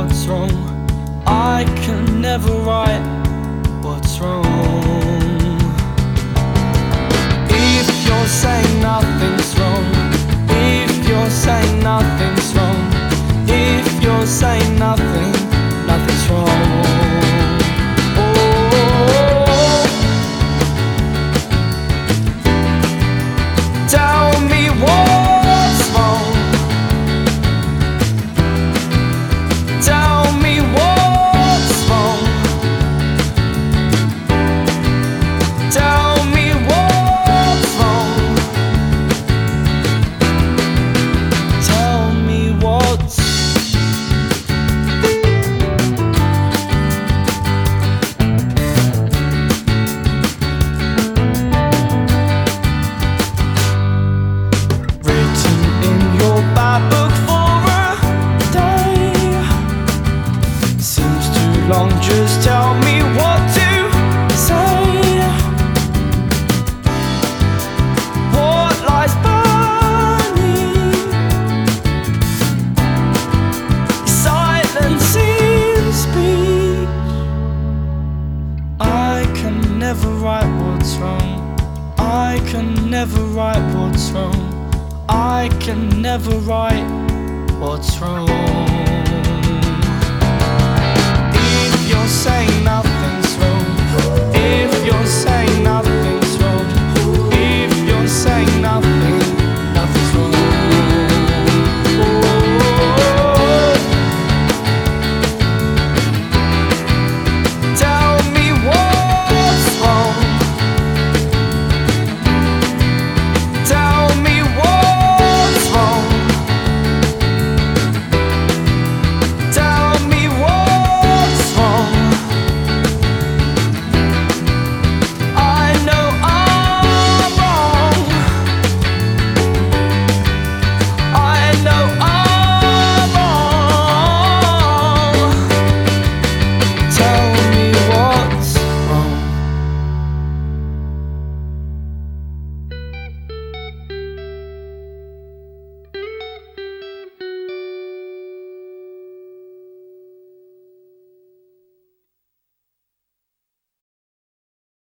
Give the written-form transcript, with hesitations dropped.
what's wrong. I can never right what's wrong. If you're saying nothing's wrong, if you're saying nothing's wrong, if you're saying nothing's wrong. Oh, tell me what's wrong. Tell me what's wrong. Tell me what's wrong. Tell me what's written in your bad book for a day. Seems too long, just tell me what to say. What lies burning? Silence in speech. I can never write what's wrong. I can never write what's wrong. I can never write what's wrong. If you're saying nothing's wrong, if you're saying